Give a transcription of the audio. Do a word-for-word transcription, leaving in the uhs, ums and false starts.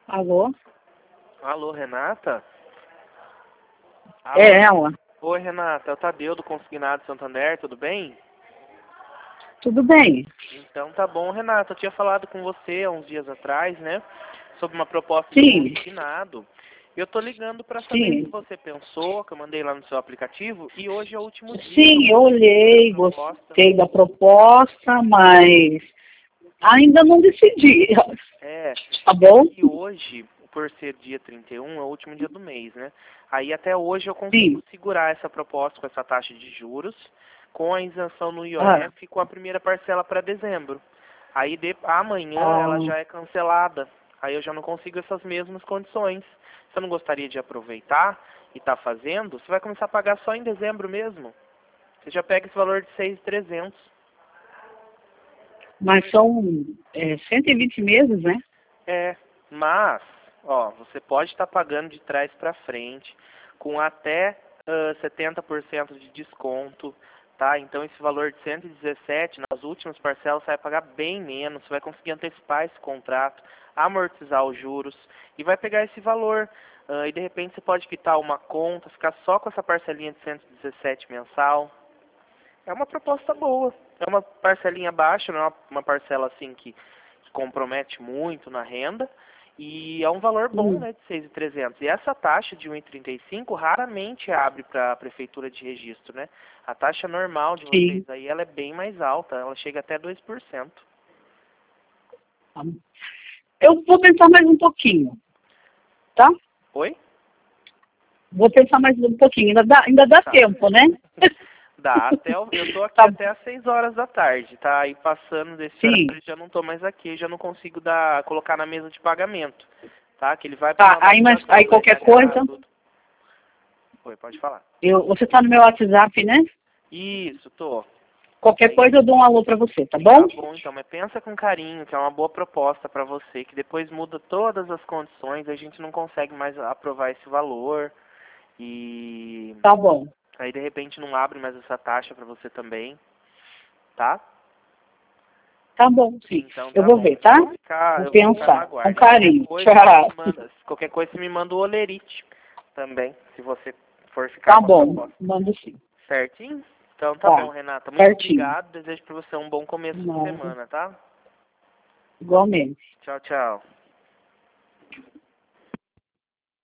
Alô? Alô, Renata? Alô? É ela. Oi, Renata, é o Tadeu do Consignado Santander, tudo bem? Tudo bem? Então tá bom, Renata, eu tinha falado com você há uns dias atrás, né, sobre uma proposta de Sim, consignado. Eu tô ligando para saber se sim. você pensou, que eu mandei lá no seu aplicativo, e hoje é o último dia Sim, do eu olhei, da proposta. gostei da proposta, mas ainda não decidi. É, Tá é bom? que hoje, por ser dia trinta e um, é o último dia do mês, né? Aí até hoje eu consigo Sim. segurar essa proposta com essa taxa de juros, com a isenção no Ah, I O F e com a primeira parcela para dezembro. Aí de, amanhã ah, ela já é cancelada. Aí eu já não consigo essas mesmas condições. Você não gostaria de aproveitar e estar fazendo? Você vai começar a pagar só em dezembro mesmo. Você já pega esse valor de seis mil e trezentos. mas são é, cento e vinte meses, né? É, mas, ó, você pode estar pagando de trás para frente, com até ah, setenta por cento de desconto, tá? Então esse valor de cento e dezessete, nas últimas parcelas, você vai pagar bem menos, você vai conseguir antecipar esse contrato, amortizar os juros, e vai pegar esse valor. ah, e de repente você pode quitar uma conta, ficar só com essa parcelinha de cento e dezessete mensal. É uma proposta boa. É uma parcelinha baixa, não é uma, uma parcela assim que, que compromete muito na renda. E é um valor bom, Hum, né, de seis mil e trezentos. E essa taxa de um vírgula trinta e cinco raramente abre para a prefeitura de registro, né? A taxa normal de sim. vocês aí, ela é bem mais alta, ela chega até dois por cento. Eu vou pensar mais um pouquinho, tá? Oi? Vou pensar mais um pouquinho. Ainda dá, ainda dá Tá. tempo, né? Dá, até o- eu tô aqui Tá, até às seis horas da tarde, tá? E passando desse sim. horário já não tô mais aqui, já não consigo dar, colocar na mesa de pagamento, tá? Que ele vai para Tá, uma aí, mas, validação aí do qualquer R H, coisa, tudo. Oi, pode falar. eu, você tá no meu WhatsApp, né? Isso, tô. Qualquer Aí, coisa eu dou um alô pra você, tá bom? tá bom então, mas pensa com carinho, que é uma boa proposta para você, que depois muda todas as condições, a gente não consegue mais aprovar esse valor e Tá bom. aí de repente não abre mais essa taxa para você também, tá? Tá bom, sim. Então Eu tá vou bom. ver, tá? Eu vou ficar, Vou eu vou ficar no pensar. Com aguardo. Qualquer carinho. coisa você Tchau. me manda, qualquer coisa você me manda o olerite também, se você for ficar Tá com a bom. proposta. Mando sim. Certinho? Então tá bom, Tá. Renata. Muito Certinho. obrigado. Desejo pra você um bom começo de Nada. semana, tá? Igualmente. Tchau, tchau.